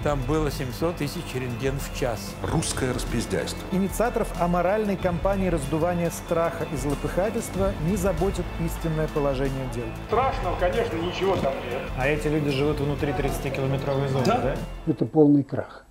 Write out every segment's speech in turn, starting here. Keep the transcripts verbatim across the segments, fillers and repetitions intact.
Там было семьсот тысяч рентген в час. Русское распиздяйство. Инициаторов аморальной кампании раздувания страха и злопыхательства не заботит истинное положение дел. Страшного, конечно, ничего там нет. А эти люди живут внутри тридцатикилометровой зоны, да? да? Это полный крах.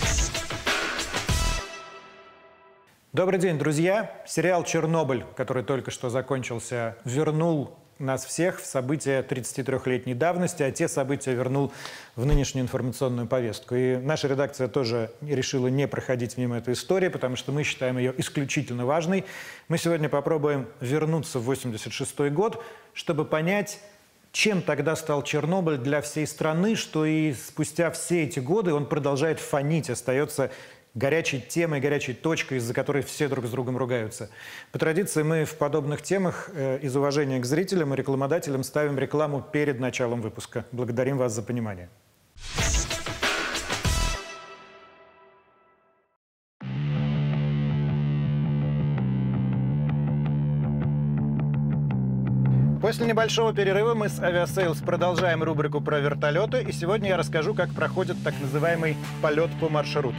Добрый день, друзья. Сериал «Чернобыль», который только что закончился, вернул нас всех в события тридцатитрёхлетней давности, а те события вернул в нынешнюю информационную повестку. И наша редакция тоже решила не проходить мимо этой истории, потому что мы считаем ее исключительно важной. Мы сегодня попробуем вернуться в восемьдесят шестой год, чтобы понять, чем тогда стал Чернобыль для всей страны, что и спустя все эти годы он продолжает фонить, остается горячей темой, горячей точкой, из-за которой все друг с другом ругаются. По традиции мы в подобных темах э, из уважения к зрителям и рекламодателям ставим рекламу перед началом выпуска. Благодарим вас за понимание. После небольшого перерыва мы с Авиасейлс продолжаем рубрику про вертолеты, и сегодня я расскажу, как проходит так называемый полет по маршруту.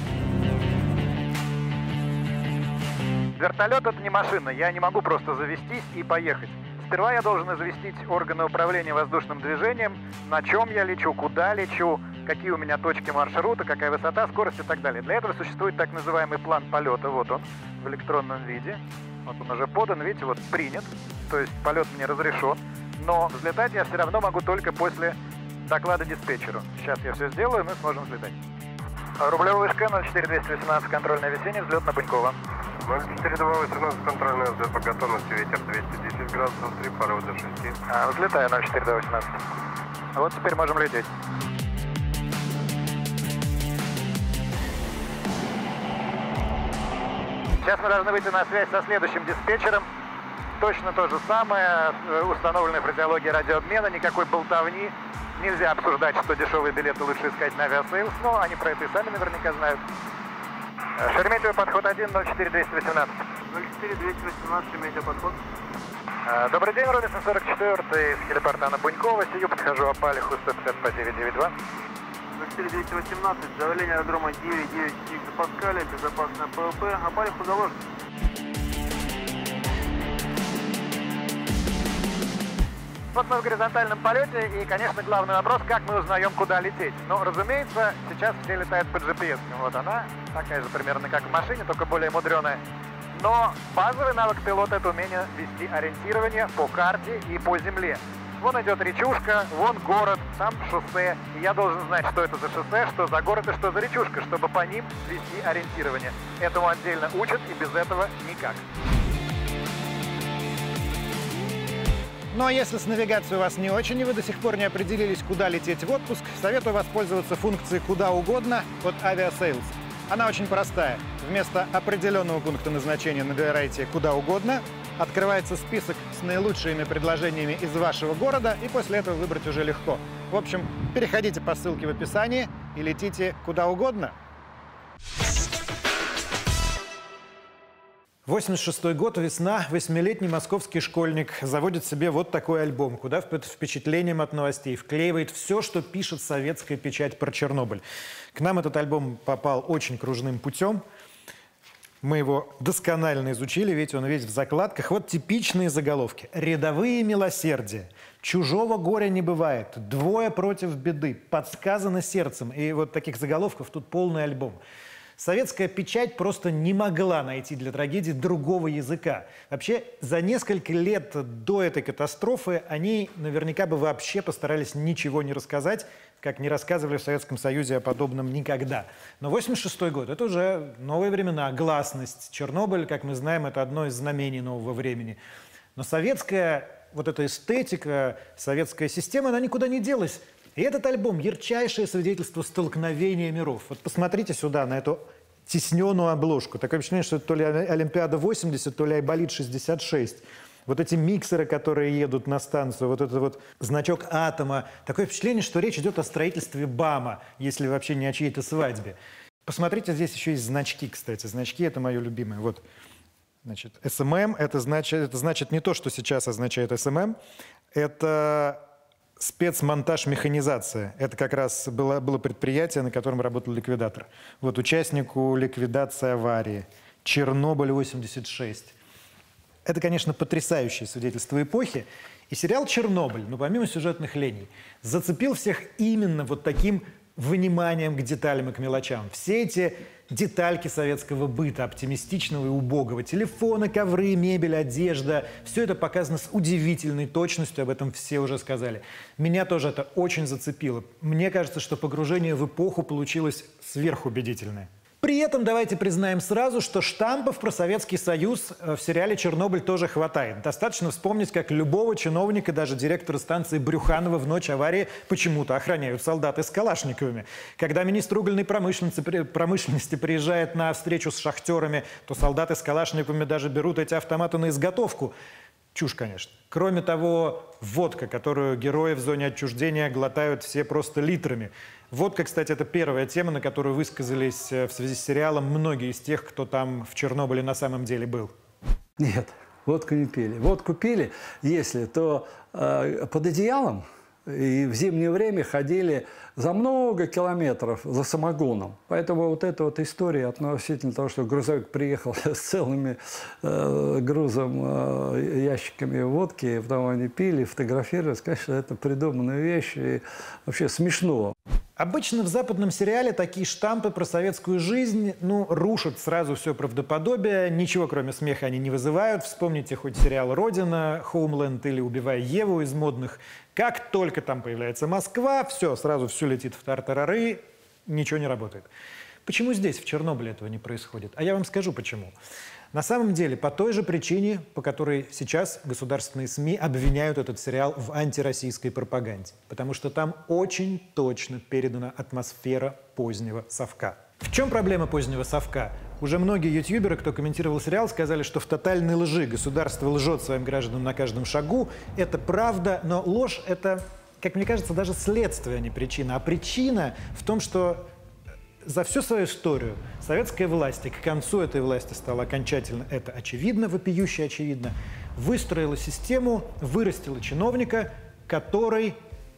Вертолет — это не машина, я не могу просто завестись и поехать. Сперва я должен известить органы управления воздушным движением, на чем я лечу, куда лечу, какие у меня точки маршрута, какая высота, скорость и так далее. Для этого существует так называемый план полета, вот он, в электронном виде. Вот он уже подан, видите, вот принят, то есть полет мне разрешен, но взлетать я все равно могу только после доклада диспетчеру. Сейчас я все сделаю, и мы сможем взлетать. Рублевая вышка, ноль четыре двести восемнадцать, контрольное весеннее, взлет на Панькова. ноль четыре два восемнадцать, контрольная, взлет по готовности, ветер двести десять градусов, три пары до шести. А, взлетаю, ноль четыре два восемнадцать. Вот теперь можем лететь. Сейчас мы должны выйти на связь со следующим диспетчером. Точно то же самое, установленная фразеология радиообмена, никакой болтовни. Нельзя обсуждать, что дешевые билеты лучше искать на Авиасейлс, но они про это и сами наверняка знают. Шереметьево, подход один, ноль четыре двести восемнадцать. ноль четыре двести восемнадцать, Шереметьево, подход. Добрый день, Робинсон сорок четыре, с хелипорта на Бунькова, сию подхожу Апалиху сто пятьдесят по девять девять два. ноль четыре двести восемнадцать, давление аэродрома девять девять гектопаскаля, безопасная ПВП, Апалиху заложен. Вот мы в горизонтальном полете, и, конечно, главный вопрос, как мы узнаем, куда лететь. Ну, разумеется, сейчас все летают по джи пи эс. Вот она, такая же примерно, как в машине, только более мудреная. Но базовый навык пилота — это умение вести ориентирование по карте и по земле. Вон идет речушка, вон город, там шоссе. И я должен знать, что это за шоссе, что за город и что за речушка, чтобы по ним вести ориентирование. Этому отдельно учат, и без этого никак. Ну а если с навигацией у вас не очень, и вы до сих пор не определились, куда лететь в отпуск, советую воспользоваться функцией «Куда угодно» от Авиасейлс. Она очень простая. Вместо определенного пункта назначения набирайте «Куда угодно», открывается список с наилучшими предложениями из вашего города, и после этого выбрать уже легко. В общем, переходите по ссылке в описании и летите куда угодно. восемьдесят шестой год, весна, восьмилетний московский школьник заводит себе вот такой альбом, куда под впечатлением от новостей вклеивает все, что пишет советская печать про Чернобыль. К нам этот альбом попал очень кружным путем. Мы его досконально изучили, ведь он весь в закладках. Вот типичные заголовки. «Рядовые милосердия», «Чужого горя не бывает», «Двое против беды», «Подсказано сердцем». И вот таких заголовков тут полный альбом. Советская печать просто не могла найти для трагедии другого языка. Вообще, за несколько лет до этой катастрофы они наверняка бы вообще постарались ничего не рассказать, как не рассказывали в Советском Союзе о подобном никогда. Но восемьдесят шестой год — это уже новые времена, гласность. Чернобыль, как мы знаем, это одно из знамений нового времени. Но советская вот эта эстетика, советская система, она никуда не делась. И этот альбом — ярчайшее свидетельство столкновения миров. Вот посмотрите сюда, на эту тисненную обложку. Такое впечатление, что это то ли Олимпиада восемьдесят, то ли Айболит шестьдесят шесть. Вот эти миксеры, которые едут на станцию, вот этот вот значок атома. Такое впечатление, что речь идет о строительстве БАМа, если вообще не о чьей-то свадьбе. Посмотрите, здесь еще есть значки, кстати. Значки — это мое любимое. Вот, значит, эс эм эм — это значит, это значит не то, что сейчас означает эс эм эм. Это Спецмонтаж механизация. Это как раз было, было предприятие, на котором работал ликвидатор. Вот участнику ликвидации аварии. Чернобыль восемьдесят шесть. Это, конечно, потрясающее свидетельство эпохи. И сериал «Чернобыль», ну, помимо сюжетных линий, зацепил всех именно вот таким вниманием к деталям и к мелочам. Все эти детальки советского быта, оптимистичного и убогого, телефоны, ковры, мебель, одежда, все это показано с удивительной точностью, об этом все уже сказали. Меня тоже это очень зацепило. Мне кажется, что погружение в эпоху получилось сверхубедительное. При этом давайте признаем сразу, что штампов про Советский Союз в сериале «Чернобыль» тоже хватает. Достаточно вспомнить, как любого чиновника, даже директора станции Брюханова в ночь аварии почему-то охраняют солдаты с калашниковыми. Когда министр угольной промышленности, промышленности приезжает на встречу с шахтерами, то солдаты с калашниковыми даже берут эти автоматы на изготовку. Чушь, конечно. Кроме того, водка, которую герои в зоне отчуждения глотают все просто литрами. Водка, кстати, это первая тема, на которую высказались в связи с сериалом многие из тех, кто там в Чернобыле на самом деле был. Нет, водку не пили. Водку пили, если, то э, под одеялом, и в зимнее время ходили за много километров за самогоном. Поэтому вот эта вот история относительно того, что грузовик приехал с целыми э, грузом, э, ящиками водки, потом они пили, фотографировались, конечно, это придуманная вещь и вообще смешно. Обычно в западном сериале такие штампы про советскую жизнь, ну, рушат сразу все правдоподобие, ничего кроме смеха они не вызывают. Вспомните хоть сериал «Родина», «Хоумленд» или «Убивая Еву» из модных. Как только там появляется Москва, все, сразу все летит в тартарары, ничего не работает. Почему здесь, в Чернобыле, этого не происходит? А я вам скажу, почему. На самом деле, по той же причине, по которой сейчас государственные СМИ обвиняют этот сериал в антироссийской пропаганде. Потому что там очень точно передана атмосфера позднего совка. В чем проблема позднего совка? Уже многие ютуберы, кто комментировал сериал, сказали, что в тотальной лжи государство лжет своим гражданам на каждом шагу. Это правда, но ложь – это, как мне кажется, даже следствие, а не причина. А причина в том, что за всю свою историю советская власть, и к концу этой власти стало окончательно это очевидно, вопиюще очевидно, выстроила систему, вырастила чиновника, который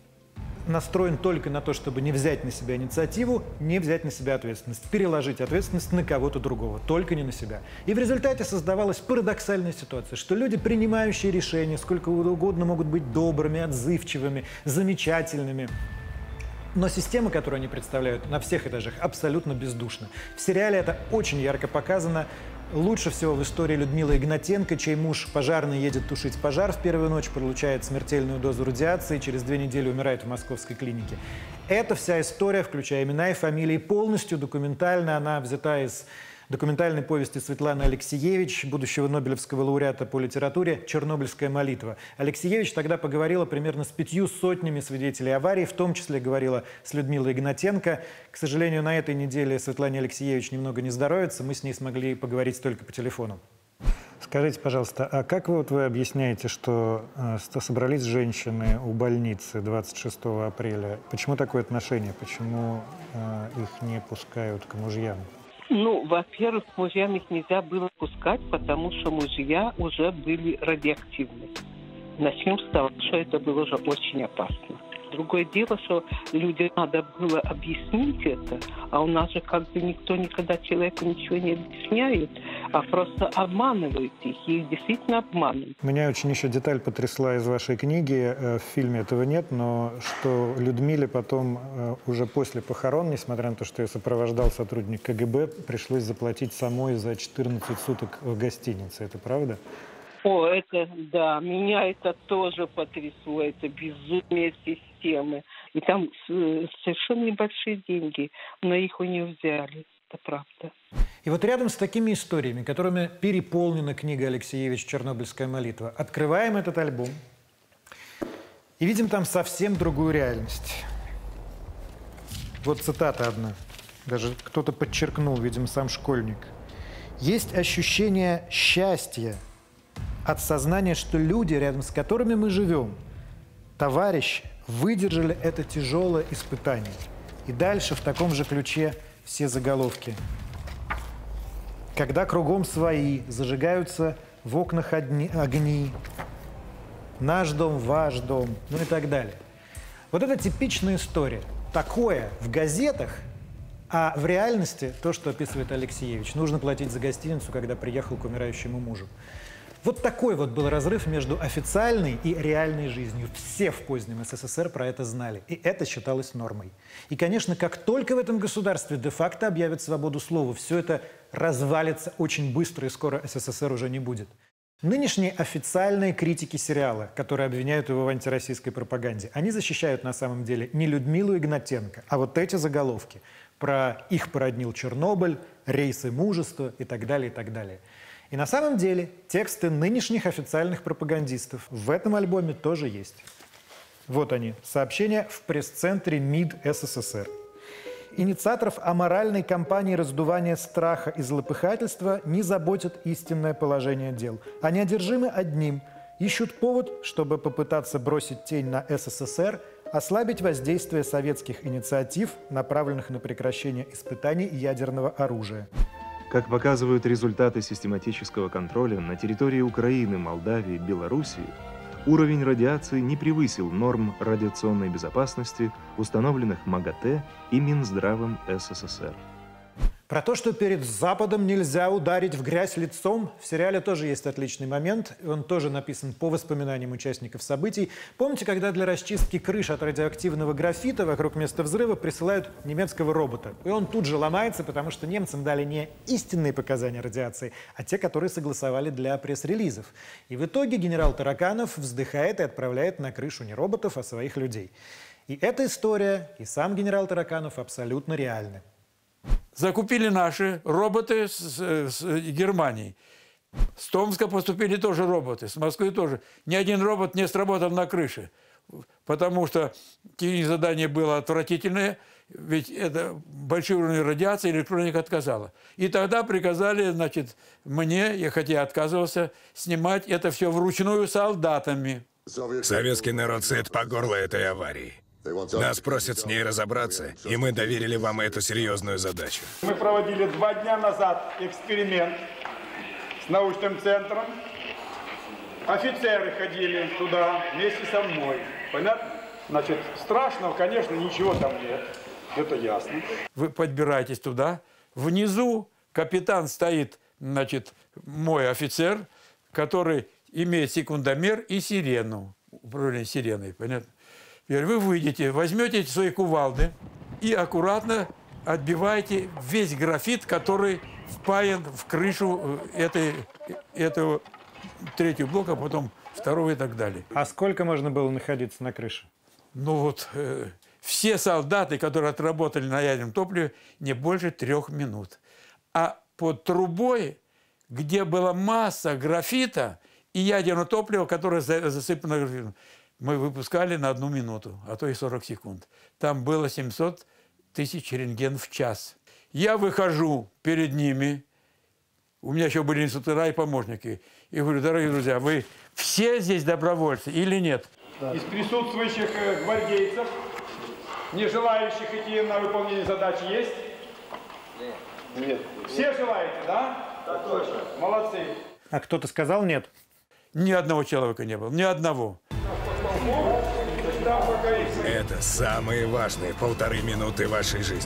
настроен только на то, чтобы не взять на себя инициативу, не взять на себя ответственность, переложить ответственность на кого-то другого, только не на себя. И в результате создавалась парадоксальная ситуация, что люди, принимающие решения, сколько угодно могут быть добрыми, отзывчивыми, замечательными, но система, которую они представляют на всех этажах, абсолютно бездушна. В сериале это очень ярко показано. Лучше всего в истории Людмилы Игнатенко, чей муж пожарный едет тушить пожар в первую ночь, получает смертельную дозу радиации, через две недели умирает в московской клинике. Эта вся история, включая имена и фамилии, полностью документальна. Она взята из документальной повести Светланы Алексиевич, будущего Нобелевского лауреата по литературе, «Чернобыльская молитва». Алексиевич тогда поговорила примерно с пятью сотнями свидетелей аварии, в том числе говорила с Людмилой Игнатенко. К сожалению, на этой неделе Светлане Алексиевич немного не здоровится, мы с ней смогли поговорить только по телефону. Скажите, пожалуйста, а как вы, вот вы объясняете, что э, собрались женщины у больницы двадцать шестого апреля? Почему такое отношение? Почему э, их не пускают к мужьям? Ну, во-первых, к мужьям их нельзя было пускать, потому что мужья уже были радиоактивны. Начнем с того, что это было уже очень опасно. Другое дело, что людям надо было объяснить это, а у нас же как бы никто никогда человеку ничего не объясняет, а просто обманывают их, и их действительно обманывают. Меня очень еще деталь потрясла из вашей книги, в фильме этого нет, но что Людмиле потом, уже после похорон, несмотря на то, что ее сопровождал сотрудник ка гэ бэ, пришлось заплатить самой за четырнадцать суток в гостинице. Это правда? О, это, да, меня это тоже потрясло, это безумие системы. И там совершенно небольшие деньги, но их у нее взяли, это правда. И вот рядом с такими историями, которыми переполнена книга Алексиевич «Чернобыльская молитва», открываем этот альбом и видим там совсем другую реальность. Вот цитата одна, даже кто-то подчеркнул, видимо, сам школьник. «Есть ощущение счастья от сознания, что люди, рядом с которыми мы живем, товарищи, выдержали это тяжелое испытание». И дальше в таком же ключе все заголовки. Когда кругом свои, зажигаются в окнах одни, огни, наш дом, ваш дом, ну и так далее. Вот это типичная история. Такое в газетах, а в реальности то, что описывает Алексеевич. Нужно платить за гостиницу, когда приехал к умирающему мужу. Вот такой вот был разрыв между официальной и реальной жизнью. Все в позднем СССР про это знали. И это считалось нормой. И, конечно, как только в этом государстве де-факто объявят свободу слова, все это развалится очень быстро, и скоро СССР уже не будет. Нынешние официальные критики сериала, которые обвиняют его в антироссийской пропаганде, они защищают на самом деле не Людмилу Игнатенко, а вот эти заголовки про «их породнил Чернобыль», «рейсы мужества» и так далее, и так далее. И на самом деле тексты нынешних официальных пропагандистов в этом альбоме тоже есть. Вот они, сообщения в пресс-центре МИД СССР. Инициаторов аморальной кампании раздувания страха и злопыхательства не заботит истинное положение дел. Они одержимы одним – ищут повод, чтобы попытаться бросить тень на СССР, ослабить воздействие советских инициатив, направленных на прекращение испытаний ядерного оружия. Как показывают результаты систематического контроля на территории Украины, Молдавии, Белоруссии, уровень радиации не превысил норм радиационной безопасности, установленных МАГАТЭ и Минздравом СССР. Про то, что перед Западом нельзя ударить в грязь лицом, в сериале тоже есть отличный момент. Он тоже написан по воспоминаниям участников событий. Помните, когда для расчистки крыш от радиоактивного графита вокруг места взрыва присылают немецкого робота? И он тут же ломается, потому что немцам дали не истинные показания радиации, а те, которые согласовали для пресс-релизов. И в итоге генерал Тараканов вздыхает и отправляет на крышу не роботов, а своих людей. И эта история, и сам генерал Тараканов абсолютно реальны. Закупили наши роботы с, с Германии. С Томска поступили тоже роботы, с Москвы тоже. Ни один робот не сработал на крыше, потому что техническое задание было отвратительное, ведь это большой уровень радиации, электроника отказала. И тогда приказали, значит, мне, я хотя отказывался, снимать это все вручную солдатами. Советский народ сыт по горло этой аварии. Нас просят с ней разобраться, и мы доверили вам эту серьезную задачу. Мы проводили два дня назад эксперимент с научным центром. Офицеры ходили туда вместе со мной. Понятно? Значит, страшного, конечно, ничего там нет. Это ясно. Вы подбираетесь туда. Внизу капитан стоит, значит, мой офицер, который имеет секундомер и сирену. Управление сиреной, понятно? Теперь вы выйдете, возьмете свои кувалды и аккуратно отбиваете весь графит, который впаян в крышу этой, этого третьего блока, а потом второго и так далее. А сколько можно было находиться на крыше? Ну вот, э, все солдаты, которые отработали на ядерном топливе, не больше трех минут. А под трубой, где была масса графита и ядерного топлива, которое засыпано графитом, мы выпускали на одну минуту, а то и сорок секунд. Там было семьсот тысяч рентген в час. Я выхожу перед ними, у меня еще были инструктора и помощники, и говорю: дорогие друзья, вы все здесь добровольцы или нет? Из присутствующих гвардейцев, не желающих идти на выполнение задачи, есть? Нет. Нет. Все желаете, да? Да, точно. Молодцы. А кто-то сказал нет? Ни одного человека не было, ни одного. Это самые важные полторы минуты вашей жизни.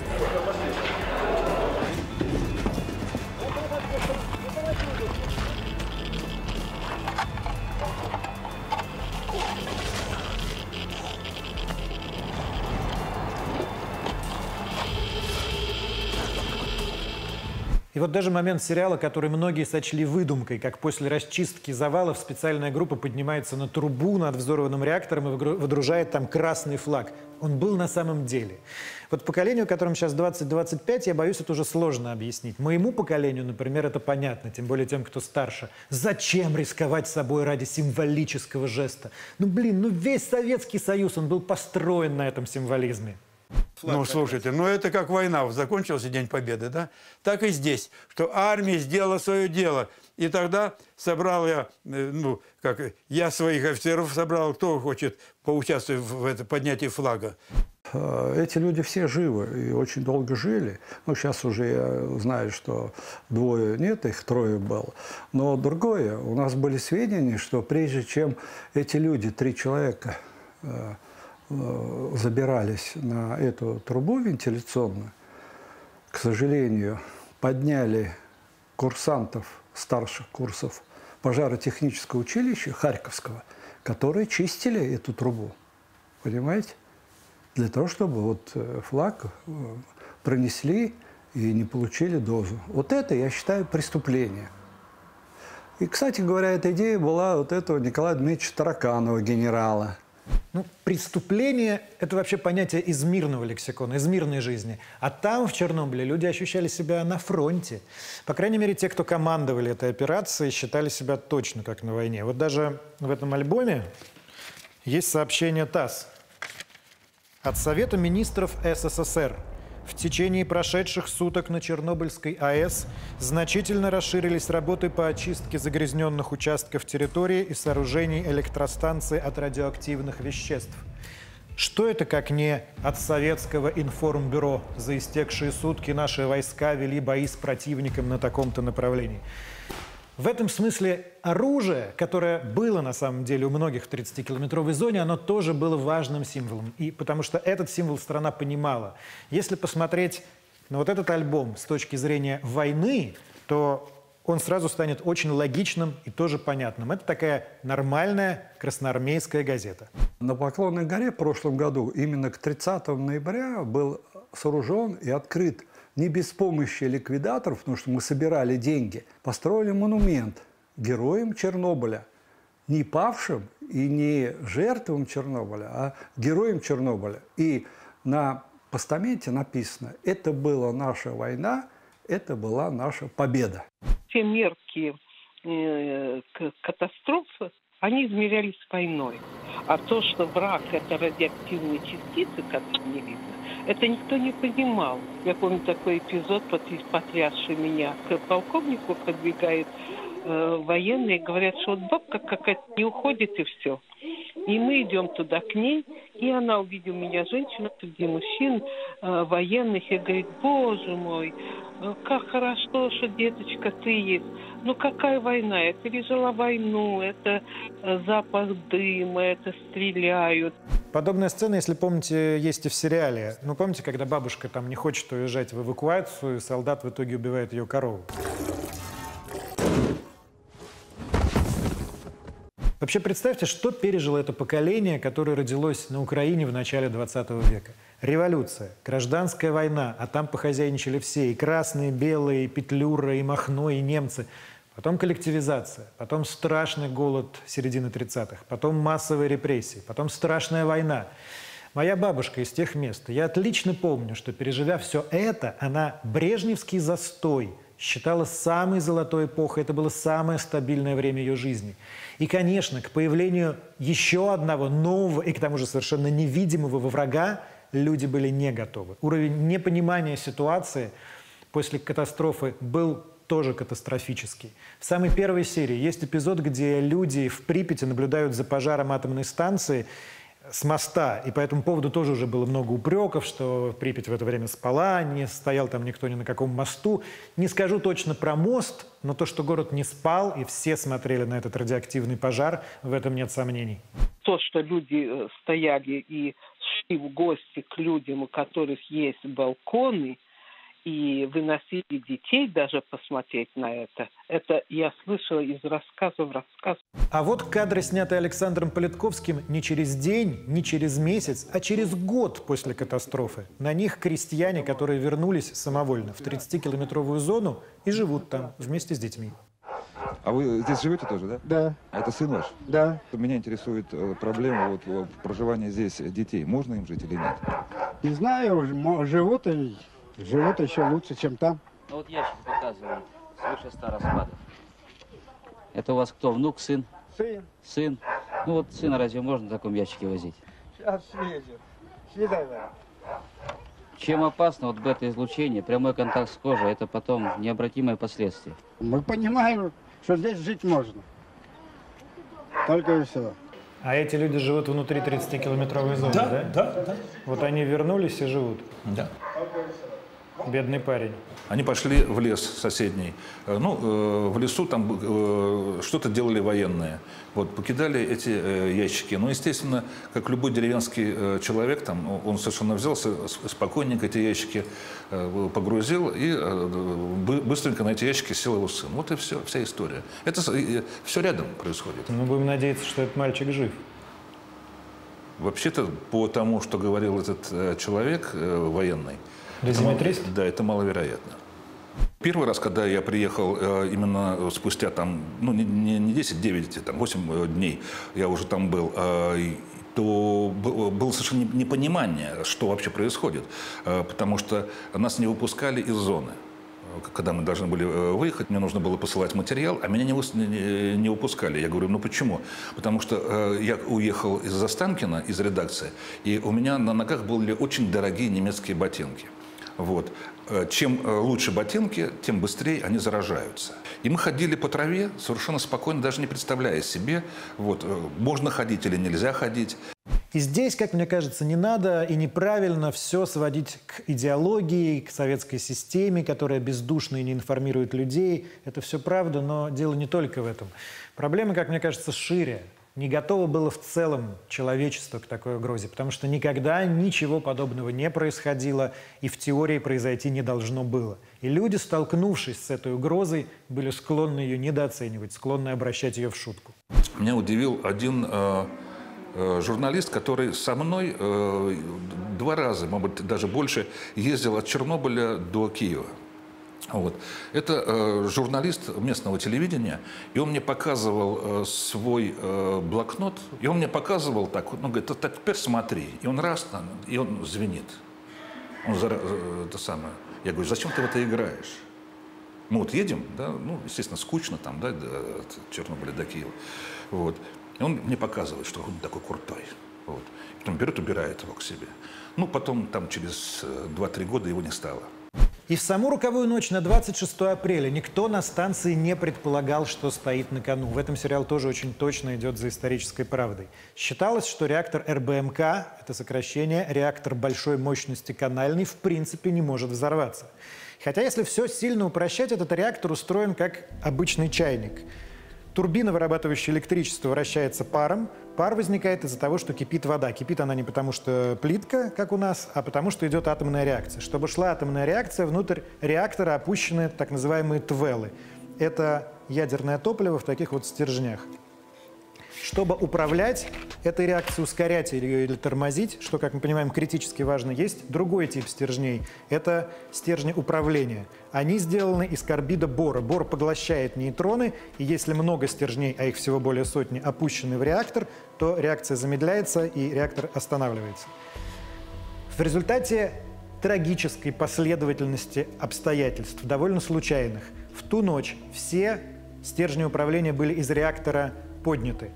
И вот даже момент сериала, который многие сочли выдумкой, как после расчистки завалов специальная группа поднимается на трубу над взорванным реактором и выдружает там красный флаг. Он был на самом деле. Вот поколению, которому сейчас двадцать-двадцать пять, я боюсь, это уже сложно объяснить. Моему поколению, например, это понятно, тем более тем, кто старше. Зачем рисковать собой ради символического жеста? Ну, блин, ну весь Советский Союз, он был построен на этом символизме. Ну, слушайте, ну это как война, закончился День Победы, да? Так и здесь, что армия сделала свое дело. И тогда собрал я, ну, как я своих офицеров собрал, кто хочет поучаствовать в это поднятии флага. Эти люди все живы и очень долго жили. Ну, сейчас уже я знаю, что двое нет, их трое было. Но другое, у нас были сведения, что прежде чем эти люди, три человека, э, забирались на эту трубу вентиляционную, к сожалению, подняли курсантов старших курсов пожаротехнического училища Харьковского, которые чистили эту трубу. Понимаете? Для того, чтобы вот флаг пронесли и не получили дозу. Вот это, я считаю, преступление. И, кстати говоря, эта идея была вот этого Николая Дмитриевича Тараканова, генерала. Ну, преступление – это вообще понятие из мирного лексикона, из мирной жизни. А там, в Чернобыле, люди ощущали себя на фронте. По крайней мере, те, кто командовали этой операцией, считали себя точно как на войне. Вот даже в этом альбоме есть сообщение ТАСС от Совета министров СССР. В течение прошедших суток на Чернобыльской АЭС значительно расширились работы по очистке загрязненных участков территории и сооружений электростанций от радиоактивных веществ. Что это, как не от советского информбюро? За истекшие сутки наши войска вели бои с противником на таком-то направлении. В этом смысле оружие, которое было на самом деле у многих в тридцатикилометровой зоне, оно тоже было важным символом. И потому что этот символ страна понимала. Если посмотреть на вот этот альбом с точки зрения войны, то он сразу станет очень логичным и тоже понятным. Это такая нормальная красноармейская газета. На Поклонной горе в прошлом году именно к тридцатому ноября был сооружен и открыт не без помощи ликвидаторов, потому что мы собирали деньги, построили монумент героям Чернобыля. Не павшим и не жертвам Чернобыля, а героям Чернобыля. И на постаменте написано: это была наша война, это была наша победа. Все мерки э, катастрофы, они измерялись войной. А то, что враг – это радиоактивные частицы, которые не видно, это никто не понимал. Я помню такой эпизод, потрясший меня. К полковнику подбегает э, военный и говорят, что вот бабка какая-то не уходит и все. И мы идем туда к ней, и она, увидела меня, женщина, среди мужчин, э, военных, и говорит: боже мой, как хорошо, что, деточка, ты есть. Ну какая война? Я пережила войну, это запах дыма, это стреляют. Подобная сцена, если помните, есть и в сериале. Ну, помните, когда бабушка там не хочет уезжать в эвакуацию, и солдат в итоге убивает ее корову? Вообще представьте, что пережило это поколение, которое родилось на Украине в начале двадцатого века. Революция, гражданская война, а там похозяйничали все, и красные, и белые, и Петлюра, и Махно, и немцы. Потом коллективизация, потом страшный голод середины тридцатых, потом массовые репрессии, потом страшная война. Моя бабушка из тех мест. Я отлично помню, что, переживя все это, она брежневский застой считала самой золотой эпохой. Это было самое стабильное время ее жизни. И, конечно, к появлению еще одного нового и, к тому же, совершенно невидимого врага люди были не готовы. Уровень непонимания ситуации после катастрофы был тоже катастрофический. В самой первой серии есть эпизод, где люди в Припяти наблюдают за пожаром атомной станции с моста, и по этому поводу тоже уже было много упреков, что Припять в это время спала, не стоял там никто ни на каком мосту. Не скажу точно про мост, но то, что город не спал, и все смотрели на этот радиоактивный пожар, в этом нет сомнений. То, что люди стояли и шли в гости к людям, у которых есть балконы, и выносили детей даже посмотреть на это. Это я слышала из рассказа в рассказ. А вот кадры, снятые Александром Политковским не через день, не через месяц, а через год после катастрофы. На них крестьяне, которые вернулись самовольно в тридцатикилометровую зону и живут там вместе с детьми. А вы здесь живете тоже, да? Да. А это сын ваш? Да. Меня интересует э, проблема вот, вот, проживания здесь детей. Можно им жить или нет? Не знаю, живут и... Живут еще лучше, чем там. Ну вот ящик показывает, свыше ста распадов. Это у вас кто, внук, сын? Сын. Сын. Ну вот сына разве можно в таком ящике возить? Сейчас съездим. Съедай, Ваня. Чем опасно вот бета-излучение, прямой контакт с кожей, это потом необратимые последствия. Мы понимаем, что здесь жить можно. Только и все. А эти люди живут внутри тридцатикилометровой зоны, да? Да, да, да. Вот они вернулись и живут. Да. Бедный парень. Они пошли в лес соседний. Ну, в лесу там что-то делали военные. Вот, покидали эти ящики. Ну, естественно, как любой деревенский человек, там, он совершенно взялся, спокойненько эти ящики погрузил и быстренько на эти ящики сел его сын. Вот и все, вся история. Это все рядом происходит. Мы будем надеяться, что этот мальчик жив. Вообще-то, по тому, что говорил этот человек военный, дозиметрист? Да, это маловероятно. Первый раз, когда я приехал именно спустя там, ну, не десять, девять, там, восемь дней, я уже там был, то было совершенно непонимание, что вообще происходит, потому что нас не выпускали из зоны. Когда мы должны были выехать, мне нужно было посылать материал, а меня не, не выпускали. Я говорю, ну почему? Потому что я уехал из Останкина, из редакции, и у меня на ногах были очень дорогие немецкие ботинки. Вот. Чем лучше ботинки, тем быстрее они заражаются. И мы ходили по траве совершенно спокойно, даже не представляя себе, вот, можно ходить или нельзя ходить. И здесь, как мне кажется, не надо и неправильно все сводить к идеологии, к советской системе, которая бездушно и не информирует людей. Это все правда, но дело не только в этом. Проблема, как мне кажется, шире. Не готово было в целом человечество к такой угрозе, потому что никогда ничего подобного не происходило и в теории произойти не должно было. И люди, столкнувшись с этой угрозой, были склонны ее недооценивать, склонны обращать ее в шутку. Меня удивил один э, э, журналист, который со мной э, два раза, может быть, даже больше, ездил от Чернобыля до Киева. Вот. Это э, журналист местного телевидения, и он мне показывал э, свой э, блокнот, и он мне показывал так, он говорит, так, теперь смотри, и он раз, и он звенит. Он за, это самое. Я говорю, зачем ты в это играешь? Мы вот едем, да, ну, естественно, скучно там, да, от Чернобыля до Киева. Вот. И он мне показывает, что он такой крутой. Вот. Потом берет, убирает его к себе. Ну, потом там через два-три года его не стало. И в саму роковую ночь на двадцать шестое апреля никто на станции не предполагал, что стоит на кону. В этом сериал тоже очень точно идет за исторической правдой. Считалось, что реактор эр бэ эм ка, это сокращение, реактор большой мощности канальный, в принципе не может взорваться. Хотя, если все сильно упрощать, этот реактор устроен как обычный чайник. Турбина, вырабатывающая электричество, вращается паром. Пар возникает из-за того, что кипит вода. Кипит она не потому, что плитка, как у нас, а потому, что идет атомная реакция. Чтобы шла атомная реакция, внутрь реактора опущены так называемые твелы. Это ядерное топливо в таких вот стержнях. Чтобы управлять этой реакцией, ускорять ее или тормозить, что, как мы понимаем, критически важно, есть другой тип стержней. Это стержни управления. Они сделаны из карбида бора. Бор поглощает нейтроны, и если много стержней, а их всего более сотни, опущены в реактор, то реакция замедляется и реактор останавливается. В результате трагической последовательности обстоятельств, довольно случайных, в ту ночь все стержни управления были из реактора подняты.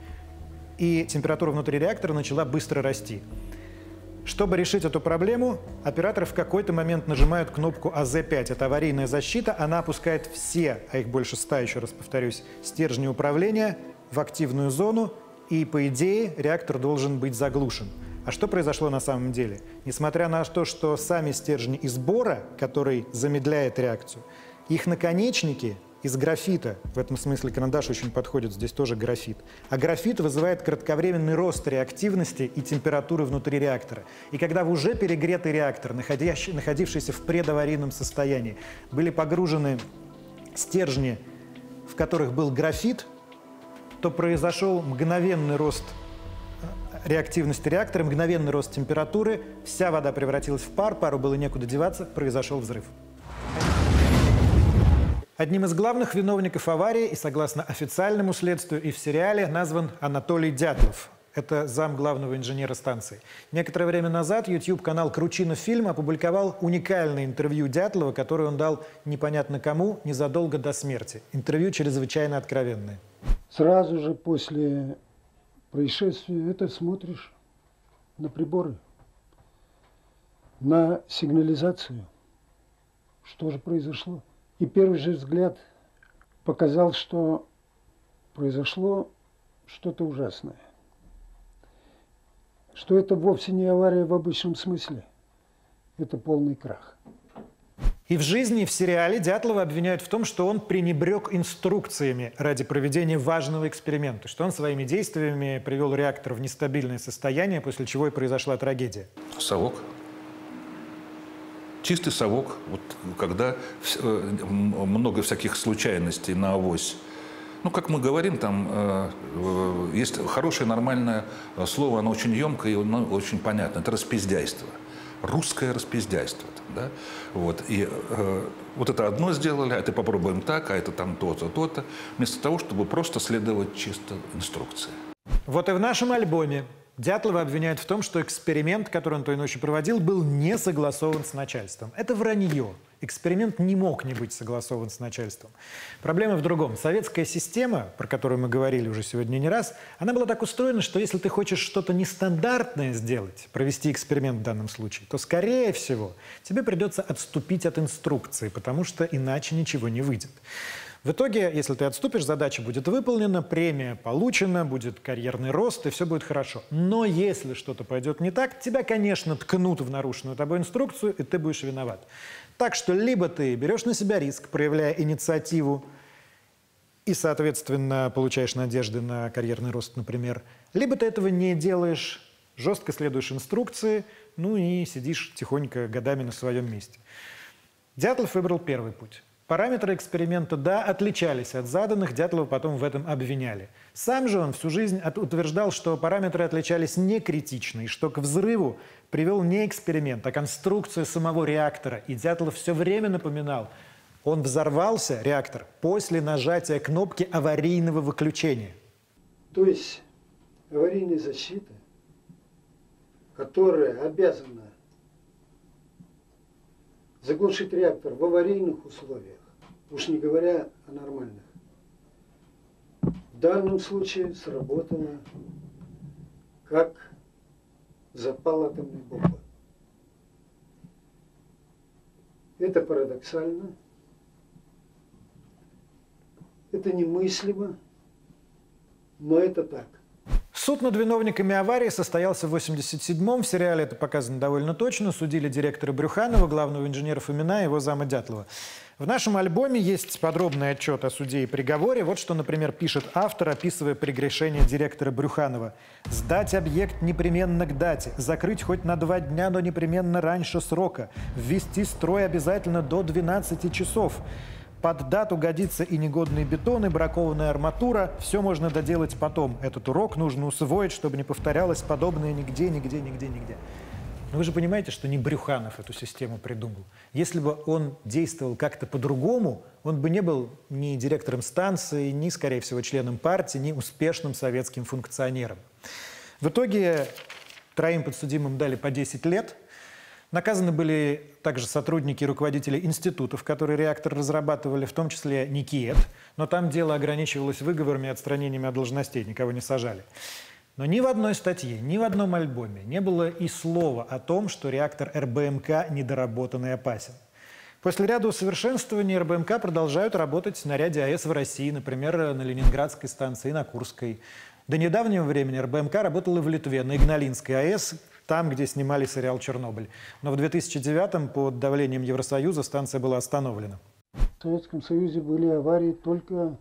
И температура внутри реактора начала быстро расти. Чтобы решить эту проблему, операторы в какой-то момент нажимают кнопку а зэ пять. Это аварийная защита. Она опускает все, а их больше ста, еще раз повторюсь, стержни управления в активную зону. И, по идее, реактор должен быть заглушен. А что произошло на самом деле? Несмотря на то, что сами стержни из бора, который замедляет реакцию, их наконечники из графита, в этом смысле карандаш очень подходит, здесь тоже графит. А графит вызывает кратковременный рост реактивности и температуры внутри реактора. И когда в уже перегретый реактор, находившийся в предаварийном состоянии, были погружены стержни, в которых был графит, то произошел мгновенный рост реактивности реактора, мгновенный рост температуры, вся вода превратилась в пар, пару было некуда деваться, произошел взрыв. Одним из главных виновников аварии, и согласно официальному следствию и в сериале, назван Анатолий Дятлов. Это зам главного инженера станции. Некоторое время назад YouTube-канал «Кручинов фильм» опубликовал уникальное интервью Дятлова, которое он дал непонятно кому незадолго до смерти. Интервью чрезвычайно откровенное. Сразу же после происшествия это смотришь на приборы, на сигнализацию. Что же произошло? И первый же взгляд показал, что произошло что-то ужасное. Что это вовсе не авария в обычном смысле. Это полный крах. И в жизни, и в сериале Дятлова обвиняют в том, что он пренебрег инструкциями ради проведения важного эксперимента, что он своими действиями привел реактор в нестабильное состояние, после чего и произошла трагедия. Совок. Чистый совок. Вот когда много всяких случайностей на авось. Ну, как мы говорим, там э, есть хорошее, нормальное слово, оно очень емкое и оно очень понятно. Это распиздяйство. Русское распиздяйство. Да? Вот. И э, вот это одно сделали, а это попробуем так, а это там то-то, то-то, вместо того, чтобы просто следовать чисто инструкции. Вот и в нашем альбоме Дятлова обвиняют в том, что эксперимент, который он той ночью проводил, был не согласован с начальством. Это вранье. Эксперимент не мог не быть согласован с начальством. Проблема в другом. Советская система, про которую мы говорили уже сегодня не раз, она была так устроена, что если ты хочешь что-то нестандартное сделать, провести эксперимент в данном случае, то, скорее всего, тебе придется отступить от инструкции, потому что иначе ничего не выйдет. В итоге, если ты отступишь, задача будет выполнена, премия получена, будет карьерный рост, и все будет хорошо. Но если что-то пойдет не так, тебя, конечно, ткнут в нарушенную тобой инструкцию, и ты будешь виноват. Так что либо ты берешь на себя риск, проявляя инициативу, и, соответственно, получаешь надежды на карьерный рост, например, либо ты этого не делаешь, жестко следуешь инструкции, ну и сидишь тихонько годами на своем месте. Дятлов выбрал первый путь. Параметры эксперимента, да, отличались от заданных, Дятлова потом в этом обвиняли. Сам же он всю жизнь утверждал, что параметры отличались не критично, и что к взрыву привел не эксперимент, а конструкция самого реактора. И Дятлов все время напоминал, он взорвался, реактор, после нажатия кнопки аварийного выключения. То есть аварийная защита, которая обязана заглушить реактор в аварийных условиях, уж не говоря о нормальных, в данном случае сработала как запал атомной бомбы. Это парадоксально, это немыслимо, но это так. Суд над виновниками аварии состоялся в восемьдесят седьмом. В сериале это показано довольно точно. Судили директора Брюханова, главного инженера Фомина и его зама Дятлова. В нашем альбоме есть подробный отчет о суде и приговоре. Вот что, например, пишет автор, описывая прегрешение директора Брюханова. «Сдать объект непременно к дате, закрыть хоть на два дня, но непременно раньше срока, ввести строй обязательно до двенадцати часов». Под дату годится и негодный бетон, и бракованная арматура. Все можно доделать потом. Этот урок нужно усвоить, чтобы не повторялось подобное нигде, нигде, нигде, нигде. Но вы же понимаете, что не Брюханов эту систему придумал. Если бы он действовал как-то по-другому, он бы не был ни директором станции, ни, скорее всего, членом партии, ни успешным советским функционером. В итоге троим подсудимым дали по десять лет. Наказаны были также сотрудники и руководители институтов, которые реактор разрабатывали, в том числе НИКИЭТ, но там дело ограничивалось выговорами и отстранениями от должностей, никого не сажали. Но ни в одной статье, ни в одном альбоме не было и слова о том, что реактор эр бэ эм ка недоработан и опасен. После ряда усовершенствований эр бэ эм ка продолжают работать на ряде а эс в России, например, на Ленинградской станции и на Курской. До недавнего времени эр бэ эм ка работала в Литве, на Игналинской а эс, там, где снимали сериал «Чернобыль». Но в две тысячи девятом под давлением Евросоюза станция была остановлена. В Советском Союзе были аварии только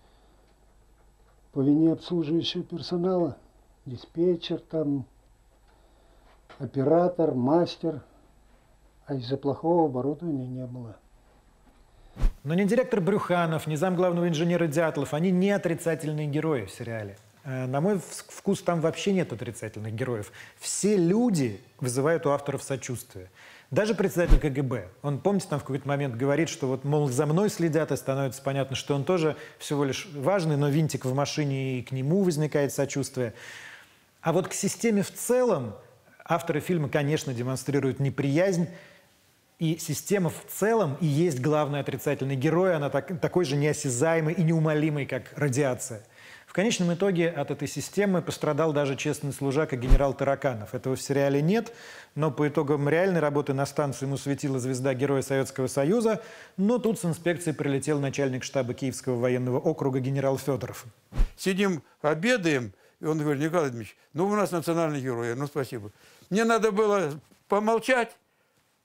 по вине обслуживающего персонала. Диспетчер, там, оператор, мастер. А из-за плохого оборудования не было. Но ни директор Брюханов, ни замглавного инженера Дятлов, они не отрицательные герои в сериале. На мой вкус, там вообще нет отрицательных героев. Все люди вызывают у авторов сочувствие. Даже председатель ка гэ бэ. Он, помните, там в какой-то момент говорит, что вот, мол, за мной следят, и становится понятно, что он тоже всего лишь важный, но винтик в машине, и к нему возникает сочувствие. А вот к системе в целом авторы фильма, конечно, демонстрируют неприязнь. И система в целом и есть главный отрицательный герой. Она так, такой же неосязаемый и неумолимый, как радиация. В конечном итоге от этой системы пострадал даже честный служака генерал Тараканов. Этого в сериале нет, но по итогам реальной работы на станцию ему светила звезда Героя Советского Союза, но тут с инспекцией прилетел начальник штаба Киевского военного округа генерал Федоров. Сидим, обедаем, и он говорит: Николай Дмитриевич, ну у нас национальный герой. Ну спасибо. Мне надо было помолчать,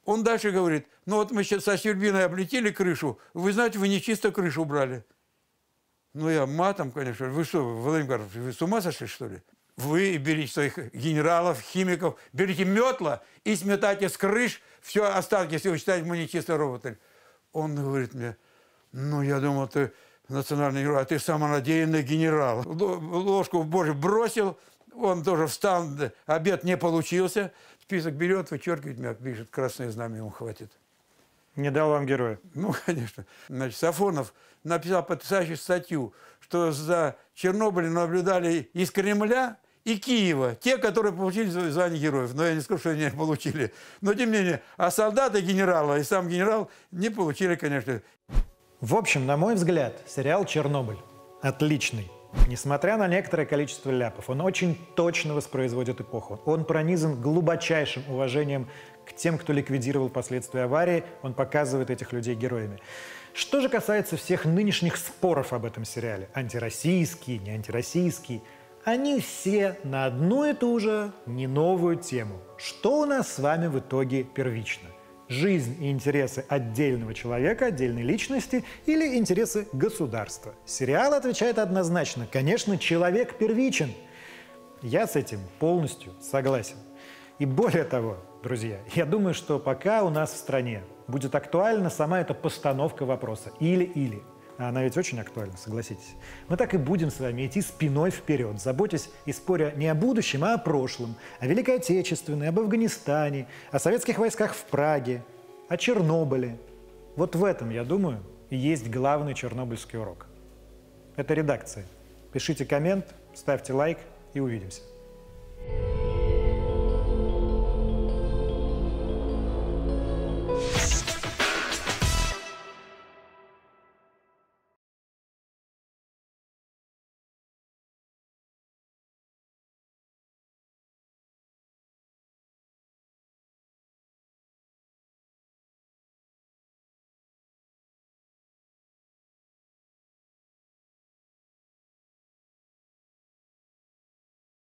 Он дальше говорит, ну вот мы сейчас со Щербиной облетели крышу, вы знаете, вы не чисто крышу убрали. Ну я матом, конечно, вы что, Владимир Карпович, вы с ума сошли, что ли? Вы берите своих генералов, химиков, берите метла и сметайте с крыш все остатки, если вы считаете, мы не чисто роботы. Он говорит мне, ну я думал, ты национальный герой, а ты самонадеянный генерал. Ложку в борщ бросил, он тоже встал, обед не получился. Список берет, вычеркивает, меня пишет, красное знамя ему хватит. Не дал вам героя? Ну, конечно. Значит, Сафонов написал потрясающую статью, что за Чернобылем наблюдали из Кремля и Киева, те, которые получили звание героев. Но я не скажу, что они не получили. Но тем не менее, а солдаты генерала и сам генерал не получили, конечно. В общем, на мой взгляд, сериал «Чернобыль» отличный. Несмотря на некоторое количество ляпов, он очень точно воспроизводит эпоху. Он пронизан глубочайшим уважением к тем, кто ликвидировал последствия аварии. Он показывает этих людей героями. Что же касается всех нынешних споров об этом сериале, антироссийский, не антироссийский, они все на одну и ту же, не новую тему. Что у нас с вами в итоге первично? Жизнь и интересы отдельного человека, отдельной личности или интересы государства? Сериал отвечает однозначно. Конечно, человек первичен. Я с этим полностью согласен. И более того, друзья, я думаю, что пока у нас в стране будет актуальна сама эта постановка вопроса «или-или». А она ведь очень актуальна, согласитесь. Мы так и будем с вами идти спиной вперед, заботясь и споря не о будущем, а о прошлом, о Великой Отечественной, об Афганистане, о советских войсках в Праге, о Чернобыле. Вот в этом, я думаю, и есть главный чернобыльский урок. Это редакция. Пишите коммент, ставьте лайк и увидимся.